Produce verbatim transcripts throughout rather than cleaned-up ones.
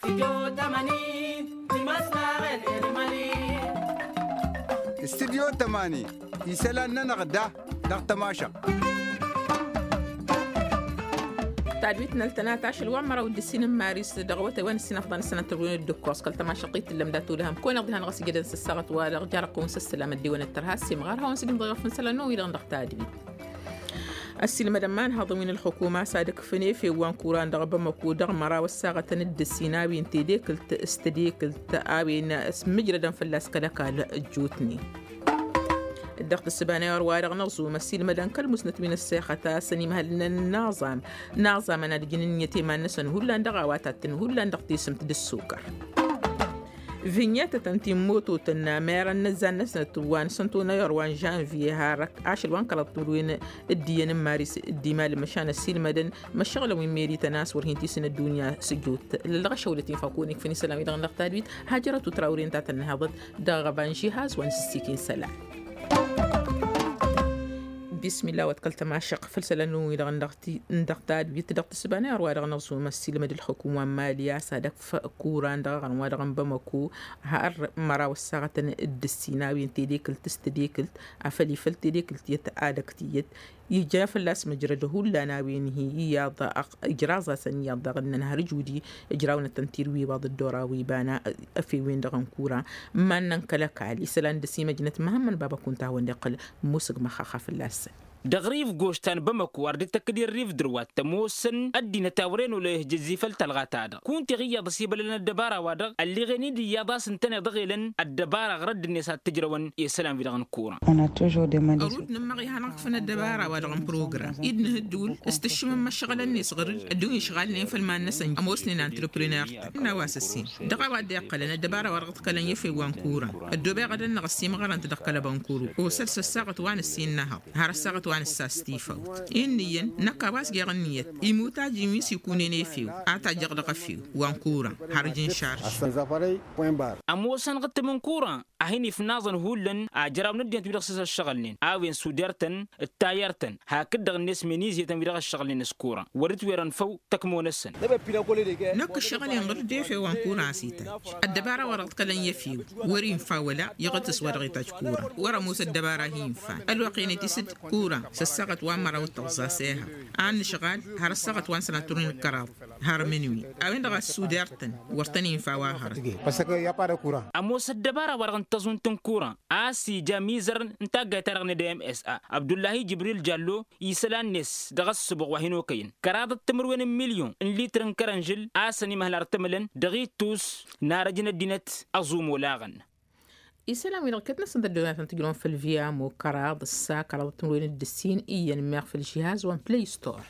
استديو تماني يسألنا نغدا دغ تماشا تعدويتنا التناتاش الوامرة ودسين ماريس دغوة وين السنة فضان السنة تروين الدكوس قلت ما شقيت اللي مداتو لهم كون أغديها نغسي جدا سساغت ورجع رقون سلام الديوان الترهاسي مغارها ونسجم ضيوف من سلانو إلى غندق تادوي السلمة دمان هضمين الحكومة صادق فنيفي وان كوران دغ بمكو دغ مرا والساغة تند السيناوي انتديك استديك التآوين اسم مجردا فلاس كلاكال الجوتني الدقت السبانية وروارغ نغزو مسيل مدن كالمسنت من السيخة سني مهلنا النظام نظام أنا الجنين يتيمان نسن هلا ندغواتاتن هلا ندقتي سمت دسوكر فينيتا تنتي موتو تنامير النزان نسنة وان سنتونا يروان جانفي هارك عاشل وان كالطولوين الديان مارس الديمال مشان السيل مدن مشغل وين ميري تناس ورهنتي سنة الدنيا سجوت للغشة والتي فاقونك فيني سلام إذا غنق تادويت هاجرت وتراورين تاتا النهضت داغبان جهاز وان سيكين سلام بسم الله وتكلت مع الشق فلسلة نوي لغن دغتي ندغتاد بيت دغت السبانة أروى لغن نغسو مسيل مد الحكومة مالية صادق فكوران دغن ودغن بمكو هار مرا والساغة الدسيناوي انتديكل تستديكل عفلي فلتديكل يتعادك تيت يجاف اللاس مجرده هلا ناوين هي ياضا إجرازة سنية ضغن نهار جودي إجراونا تنتيروي بعض الدوراوي بانا في وين دغن كورا ما ننكلك علي سلان دسي مجنة مهما بابا كنت هون دقل موسق مخاخا في اللاس دغريف جوشتان بمكو أردك تكدير ريف دروات تموسن أدي نتاورين وله جزيفل تلغاتادا كنت غيا ضسيب لنا الدبارة ودغ اللي غني دي ياضا سنتين دغيلن الدبارة غرد الناس تجرون يسلام في دغن كورا أنا توجو دماني أرود نمغي هنقفنا الدبارة ودغن بروغرام إدن هدول استشمم مشغل الناس غر الدوي شغالين في المان نسن أموسنين انتربرينير نواس السين دغا ودي قلنا الدبارة ورغت قلن يفي وان كورا الدوبي غدن نغسي مغران تدقل بانكورو وسلس الساغت وان السين نهر هار الساغت وان الساستيفو إنيا نكواس جرنيت يموتا جيميس يكونين فيو أتا جغدق فيو وانكورا هارجين شارج أموسن غت من كورا أهيني في ناظن هولن أجرب ندي تبرخص الشغلين أوين سودرتن التايرتن هكذا الناس منيزي تبرخ الشغلين سكورا ورد ويرن فو تكمون السن نك الشغلين غردي في وانكورا عسيتا الدبارة ورد كلن يفيو ورين فاولا يغتس ورغيتا كورا ورا موسى الدبارة هينفا الوقينة تسد كورا سسقت وامرا وتغزاسيها عن شغال هر السقت وان سنة تورين الكراب هر منوي أوين دغا سودرتن ورتنين فاواهر أموسى الدبارة ورغن تزون تنكورا آسي جاميزر انتاقا ترغن دي ام اس ا عبد الله جبريل جالو يسلان نس دغا السبغ وهينو كين كراد التمروين مليون ان ليترن كرنجل آسني مهلار تملن دغي توس نارجن الدينت أزوم ولاغن إسلام وين ركتنا سند الدونات نتجلون في الفيام وكراد السا كراد التمروين الدسين إيا نميغ في الجهاز وان بلاي ستور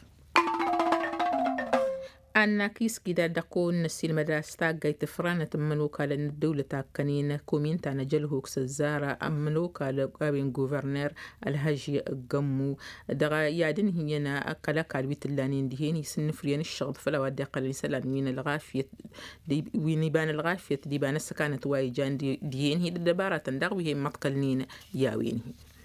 أنا كيس كده دقون نسيل مدرسة جايت فرانة منوكا لأن الدولة تاكنين كومين تانا جلهوك سزارة منوكا لقابين غوفرنر الهجي الجمو دغا يادن هينا أكلك على بيت اللانين دهين يسن فريان الشغل فلا ودي قليل سلام وين الغافية دي وين يبان الغافية دي بان السكانة وايجان دي دهين هي دبارة تندغ وهي متقلنين ياوين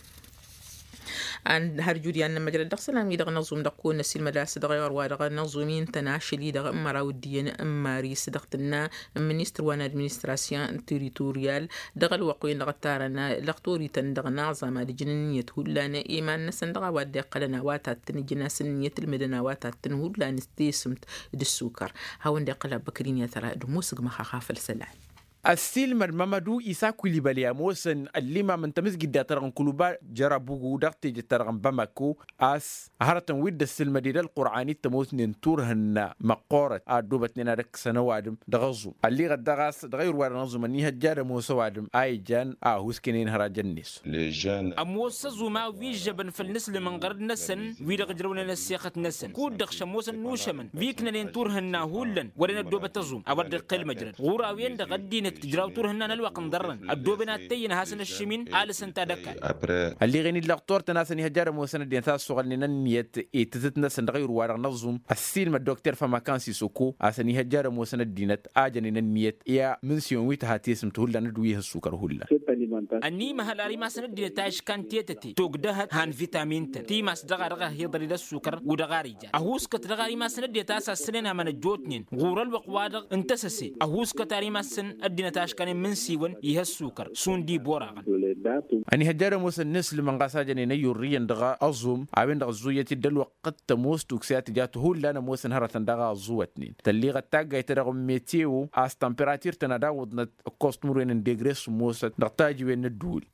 أن هرجودي أن مجرد دخسلام يدغ نظم دقون نسيل مدرسة دغير ودغ نظمين تناشلي دغ مراوديين أماريس دغتنا منيستر وانا administration تيريتوريال دغ الوقوين دغ تارنا لغتوري تندغ نعظم لجنية هولانا إيمان نسن دغ ودي قلنا واتات تنجنا سنية المدنا واتات تنهولا نستيسمت دسوكر هاون دي قلب بكرين يترى دموسق مخاخاف السلام السيل ممدو إسا كوليبالي موسن اللي ما من تمس جدا ترغن كلوبا جربوغو دغتي جترغن بمكو أس هرتن ويد السيل مديد القرآني تموسن تورهن مقورة أدوبتنا رك سنوادم دغزو اللي غد دغاس دغير وار نظم منيها جار موسوادم أي جان أهوس كنين هراجن نيس لجان أموس زوما ويجبن في النسل من غرد نسن ويدغ جرون السياقة نسن كود دغ شموسن نوشمن فيكنا لين تورهن هولن ورنا دوبة زوم أورد القل مجرد غوراوين دغدين دك تجراو تور هنا الوقت ندرن الدوبنا تين هاسن الشمين آل سنتا دكا اللي غني اللقطور تناسني هجار موسن دين تاس سوغلنا نيت إتتنا سندغير وارغ نظم السيل ما الدكتور فما كان سيسوكو أسني هجار موسن الدينت آجني نيت يا منسيون ويت هاتيسم تهلا ندويه السكر هلا أني مهلاري ما سند دين تاش كان تيتتي توقدها هان فيتامين تي ماس دغا رغا هي ضريد السكر ودغاريجا أهوس كتدغاري ما سند دين تاس السنين من الجوتنين غور الوقوادر انتسسي أهوس كتاري ما سن الدين تاش كان منسيون يه السكر سون دي بوراغا أني هجار موسن نسل من قاساجني نيوريان دغا أزوم عبين دغا زويتي دل وقت تموس توكسيات جاتو هلا أنا موسن هرتن دغا زوتنين تليغا تاقا يترغم ميتيو أس تمبراتير تناداود نت كوست مرين ديغريس موسن نقتاجي وين الدول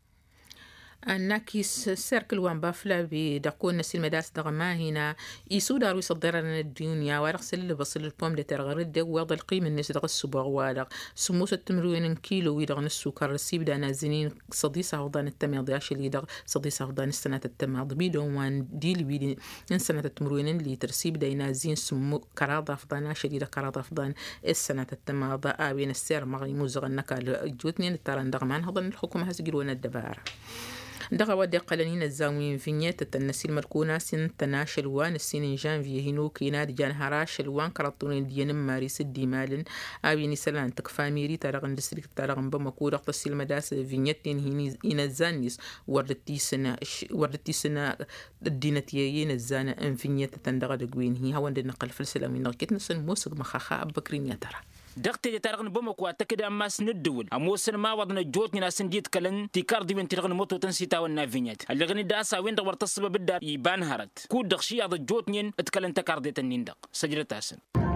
الناكيس سيركل وان بافلا بدقون نسيل مداس دغما هنا يسو دارو يصدرنا الدنيا ورقس اللي بصل البوم لترغرد وضع القيمة الناس دغ السبوع والغ سموس التمرين كيلو ويدغن السكر السيب دانا زنين صديسة وضان التماض ياش اللي دغ صديسة وضان السنة التماض بيدو وان ديل بيدي سنة التمرين اللي ترسيب دانا زين سمو كراضة فضانا شديدة كراضة فضان السنة التماض آبين السير مغي موزغ النكال جوتنين التاران دغمان هضن الحكومة هسجلون الدبارة دغا ودي قلنين الزاوين فينيت التنسيل مركونا سن تناشل وان السين جانفي هينو كيناد جان هراش الوان كرطون ديان ماريس الديمالن ابيني سلان تكفاميري تارغن ديستريكت تارغن بمكو رقط السيل مداس فينيت هيني ان زانيس وردتي سنه وردتي سنه الدينتيين الزانه ان فينيت تندغا دغوين هي هو نقل فلسله من نقيت نسن موسق مخخا بكرين يا ترى دقتي تارغن بمكو اتكد اما سندول اموسن ما وضنا جوتني ناس نديت كلن تيكار دي بنت رغن موتو تنسيتا والنافينيت اللي غني داسا وين دور تصب بالدار يبان هرت كود دخشي هذا جوتني اتكلن تكار دي تنيندق سجلت حسن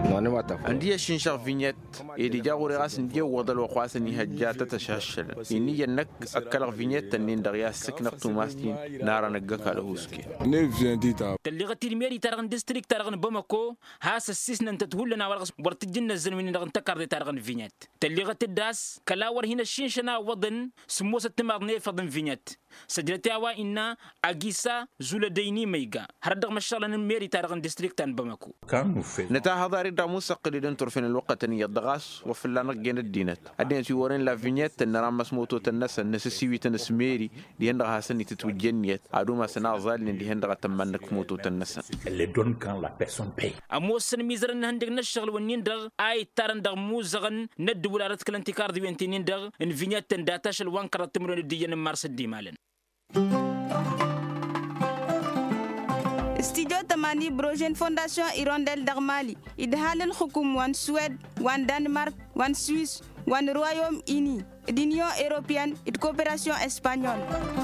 عندي شنشر فينيت إذا جاءوا رأس ندي وضل وقاس إني هجات تتشاشل إني جنك أكل فينيت تنين دغيا سكنك توماستين نارا نجك على هوسكي تلغة تلميري تارغن ديستريكت تارغن بمكو هاس السيسن أنت تقول لنا ورقص برتجنا الزلمين دغن تكار دي تارغن فينيت تلغة الداس كلاور هنا الشنشنا وضن سموس التمار نيفضن فينيت سجلتي أوا إنا أجيسا زول ديني ميجا هردغ مشالن الميري تارغن ديستريكت تان بمكو نتا هذا دا مستقل دنتر في الوقت ان يدغاس وفلانا جين الدينت ادين سيورين لا فينيت نرام مسموتو تنس النسسيوي تنسميري دي هندغا سني تتوجنيت ادو ما سنا زال دي هندغا تمنك موتو تنس اللي دون كان لا بيرسون باي اموسن ميزرن هندغ نشغل ونين دغ اي تارن دغ موزغن ند ولارت كلنتيكار دي وينتين دغ ان فينيت داتاش الوانكر تمرون دي مارس دي مالن Studio Tamani Brogen Fondation Hirondelle d'Armali. Idhalen Hukum wan Suède, wan Danemark, wan Suisse, wan Royaume-Uni, l'Union européenne et coopération espagnole.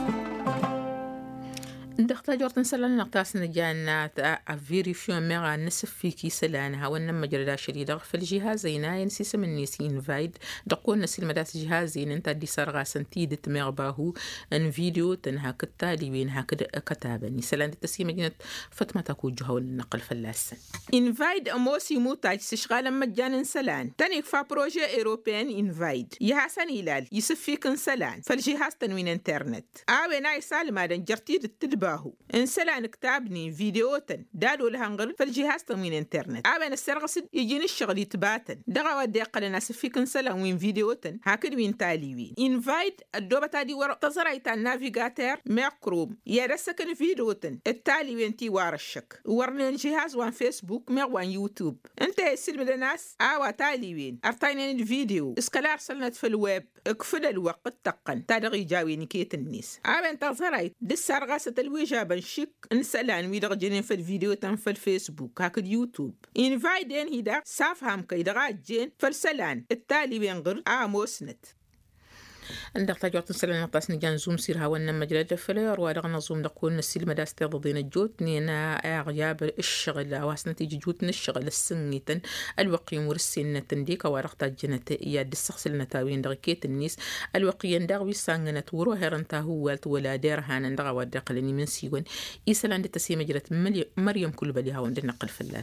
دختا جورتن سلان نقطاس نجانات افيريفيون ميغا نسف فيكي سلانها ونما جردا شديدة في الجهازين ينسي سمن نسين فايد دقون نسي المداس جهازين انت دي سرغا سنتيد تمغباهو ان فيديو تنها كتالي بينها كتابني سلان دي تسي مجنة فتمة تكو جهو النقل فلاسن انفايد اموسي موتاج سشغالا مجانا سلان تانيك فا بروجي ايروبيان انفايد يهاسن إلال يسف فيكن سلان فالجهاز تنوين انترنت آوي ناي سالما دن جرتيد التدباهو انسلان كتابني فيديوتن دالو لهنغل فالجهاز تنوين انترنت آوي السرغسد يجين الشغل يتباتن دغا ودي قلنا سفيكن سلان وين فيديوتن هاكد وين تاليوين انفايد الدوبة تادي ورق تزرعيتا النافيغاتير ميقروم يرسكن فيديوتن التالي وين تي وارشك ورنين جهاز وان فيسبوك ميغ وان يوتيوب انت يسلم لناس آوا تالي وين ارتاينين الفيديو اسكالار سلنت في الويب اكفل الوقت تقن تادغي جاويني كيت النيس آوي انت تزرعيت دي السرغاسة الوجابة شك انسلان ويدغ جنين في الفيديو تن في الفيسبوك هاكد يوتيوب انفايدين هيدا سافهم كيدغا جين فالسلان التالي وين غر آموسنت عندك تجارة سلنا نقص نجان زوم سير هوانا مجرد فلير وادغنا زوم دقون نسيل مداس تضدين الجوت نينا أغياب الشغل واسنا تيجي جوتنا الشغل السنيتن الوقيم ورسينا تنديك وارقتا جنة ياد السخص النتاوين دغكيت النيس الوقيين دغوي سانغنا تورو هيرنتا هوالت ولا دير هانا دغا ودق لني من سيون إيسلان دي تسي مجرد مريم كل بالي هوان دي نقل فلاسن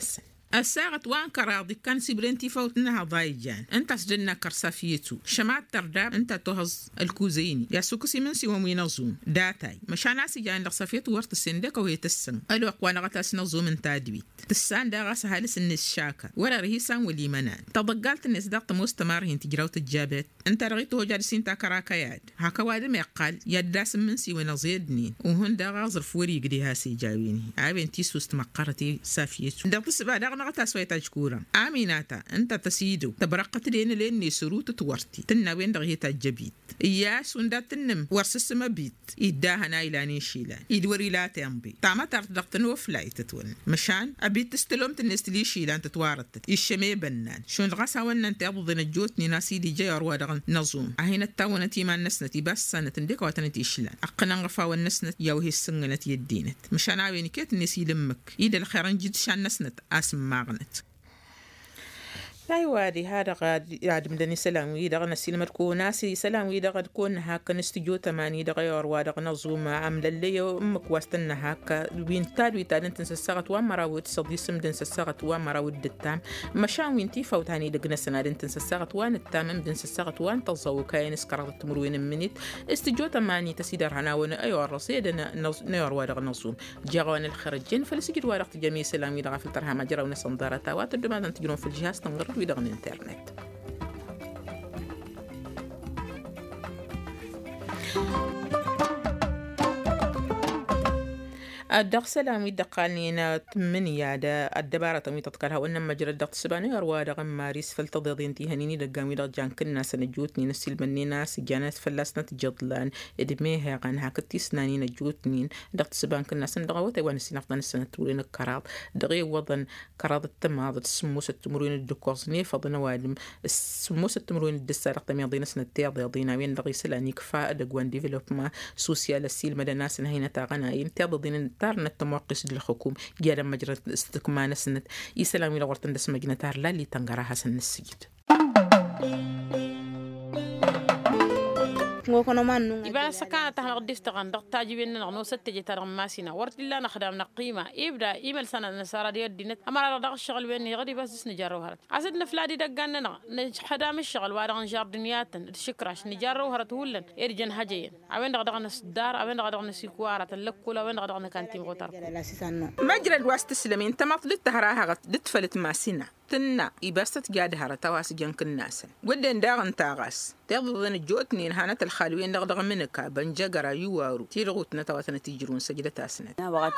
الساعة وان كراضي كان سيبرنتي فوتنها ضايجان انت سجلنا كرسافيتو شمات ترداب انت تهز الكوزيني يا سوكسي من سوى وينظوم داتاي مشان ناسي جان لغصافيتو ورت السندك وهي تسن الوق وانا غتاس نظوم من تادبيت تسان دا غاس هالس النس شاكا ورا رهيسان واليمنان تضقالت النس داقت مستمر هين تجراوت الجابت انت رغيتو جالسين تاكراكا ياد هكا وادم يقال يداس من سوى نزيدنين وهن دا غازر فوري يقديها سي جاويني عابين تيسو استمقرتي سافيتو دا تسبا دا غنغتا سويتا جكورا آميناتا انت تسيدو تبرقت لين لين سروت تورتي تناوين دغيتا الجبيت إياس وندا تنم ورسس ما بيت إداها نايلاني شيلان إدوري لا تنبي تعما تردقتن وفلاي تتون مشان أبيت تستلوم تنستلي شيلان تتوارت الشمي بنان شون غاسا ونن تأبضن الجوتني ناسي دي جاي أروادغن نظوم أهين التاونتي ما النسنتي بس سنة تنديك واتنتي شيلان أقنا غفا والنسنت يوهي السنغنت يدينت مشان عاويني كيت نسي لمك إيدا الخيران جد شان نسنت اسم ماغنت أيوة هذا قاد يعد مدني سلام ويدا نسي المركو ناسي سلام ويدا قد كون هاك نستجو تماني دغير وادا نظوم عمل اللي أمك واستنا هاك وين تاد ويتاد انت سسقت ومراود صدي سمدن سسقت ومراود التام مشان وين تي فوت هاني دغنا سناد انت سسقت وان التام مدن سسقت وان تزو كاين سكرت تمروين منيت استجو تماني تسيدر هنا وانا ايوه الرصيد نيور وادا نظوم جاوان الخرجين فلسجد وارقت جميع سلام ويدا في الترها ما جراو نصندارتا واتدو ما تجرون في الجهاز تنقر ويدغن الانترنت. الدق سلام يدقالنينا تمنيا دا الدبارة تمي تذكرها وإنما مجرى الدق السباني أروا دغم ماريس فلتضيض انتهانيني دقامي دغ جان كنا سنجوتني نسيل منينا سجانات فلاسنا تجضلان إدميها غان هاكتي سناني نجوتنين دق السبان كنا سندغوتي وانسي نفضان السنة تولين الكراض دغي وضن كراض التماض السموس التمرين الدكوزني فضنا وادم السموس التمرين الدسارق تميضين سنة تيضي ضينا وين دغي سلاني كفاء دقوان ديفلوبما سوسيال السيل مدى ناس هينا تاغنايم تيضي تارنا التموقس للحكوم جاء مجرى استكمال سنة يسلامي لورتن دس مجنة تار لا اللي تنقرها سن السجد إبا سكانة تحنا قد استغن دق تاجبين نغنو ستجي ترغم ماسينا ورد الله نخدمنا قيمة إبدا إيمال سنة نسارة دي الدينت أما على دق الشغل بيني غدي بس نجارو هرت عسد نفلادي دقاننا نحدام الشغل وارغن جار دنياتن الشكراش نجارو هرت هولن إرجن هجين أوين دق دقنا الدار أوين دق دقنا سيكوارة اللكولة أوين دق دقنا كانتيم غوتر مجرى الواست السلمين تمطلت تهراها دتفلت ماسينا تنا يبسط جاد هرتا واسجن كناسا ودن داغن تاغاس تغضن الجوتنين هانت الخالوين دغدغ منك بنجقرا يوارو تيرغوتنا تواتنا تيجرون سجدة تاسنة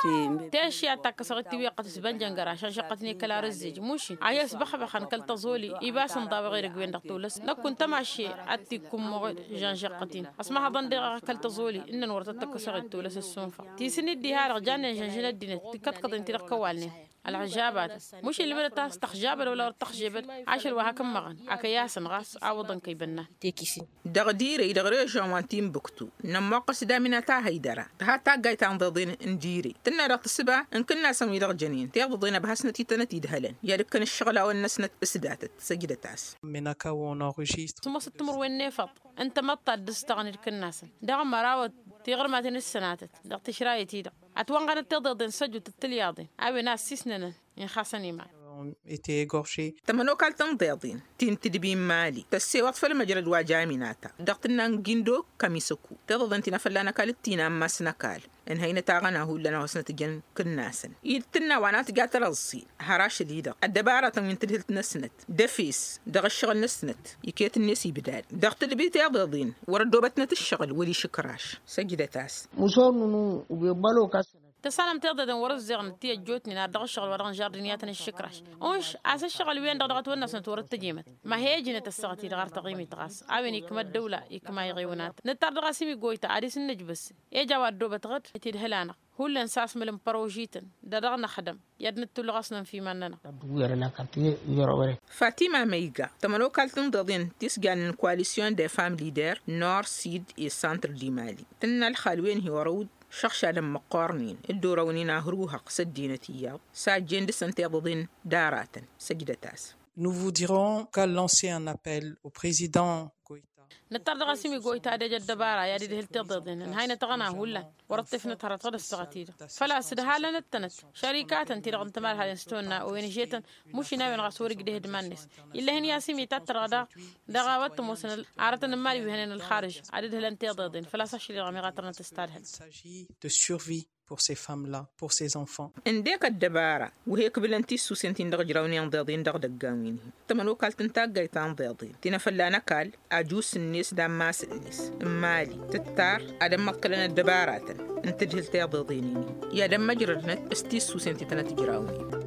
تاشي أتاكسغتي ويقت سبنجن قرا شاشقتني كلا رزج موشي عياس بخبخن كالتزولي إباس نضاوي غير قوين دغتولس لكن تماشي أتيكم مغ جانشقتين اسمها ضندغ كالتزولي إن نورت أتاكسغت تولس السنفة تيسني دي هار جان جانجنا الدين تكتقط انتي ركوالني العجابات مش اللي بدأت تستخجاب ولا تخجبت عشر وهكم مغن أكياس غاس عوضا كيبنا تيكيسين دغديري دغري جوانتين بكتو نما قصدا من تا هيدرا ها تا جايت عن ضدين نديري تنا رات السبع ان كنا سمي دغ جنين تيضضينا بهسنتي تنتي دهلن يا لكن الشغل او النسنت اسداتت سجدتاس منك ونورجيست ثم ستمر وين نفط انت مطا دستغني الكناس دغ مراوت تيغر ما تنسناتت دغ تشرايتي دغ اتوان غن تضضين سجو تتلياضي اوي ناس سيسنن ان خاصني ما été égorgé. تمنو كالتن ضيضين تين تدبين مالي تسي وطف المجرد واجاميناتا دقتنا نجندو كميسكو تضضن تنا فلانا كالتينا أما سنكال إن هينا تاغنا هو لنا وسنة جن كناسن يدتنا وانات قات رصي هراش ديدا الدبارة من تلت نسنت دفيس دغ الشغل نسنت يكيت النسي بدال دقت اللي بيتي ضيضين وردوبتنا الشغل ولي شكراش سجدتاس مصورنو وبيبالو كاسن تسالم تقدر دور الزغن تي جوتني نادغ الشغل ورغن جاردنياتنا الشكراش اوش عسى الشغل وين دغدغت وناس نتور تجيمت ما هي جنة السغتي دغار تقيمي تغاس اوين يكما الدولة يكما يغيونات نتار دغاسيمي قويتا عاديس النجبس ايجا دوبة غد تيد هلانا هو اللي نساس ملم بروجيتن دغنا خدم يدنتو لغسنا في مننا فاطمة ميغا تمنو كالتن ضدين تسجان كواليسيون دي فام ليدر نور سيد اي سانتر دي مالي تنا الخالوين هي ورود شخص علم مقارنين الدورة ونينا هروها قصد دينتيا ساجين دسنتي ضدين داراتا سجدتاس. Nous vous dirons qu'a lancé un appel au président Goïta. نترد غسمي قوي تادي الدبارة يا دي التضدين هاي نتغنى ولا ورطفنا تهرط غد الصغاتير فلا سدها لنا التنت شركات انت رغم تمال هذا نستونا وين جيتن مش ناوي نغسوري قده دمانس إلا هني ياسمي تترغدا دغاوت موسن عارتن مالي وهن الخارج عدد هلن تضدين فلا ساشي رغم غاترنا تستارهن de survie pour ces femmes-là, pour ces enfants. عندك الدبارة وهي قبلنتي سوسنتين دغ جراوني انضاضين دغ دقاويني تمنو قال تنتاق جايتان ضاضين تينا فلانا قال أجوس الناس دام ماس الناس مالي تتار أدم مقلنا الدبارات انت جهلتي ضاضينيني يا دم مجرد استي سوسنتي تنا تجراوني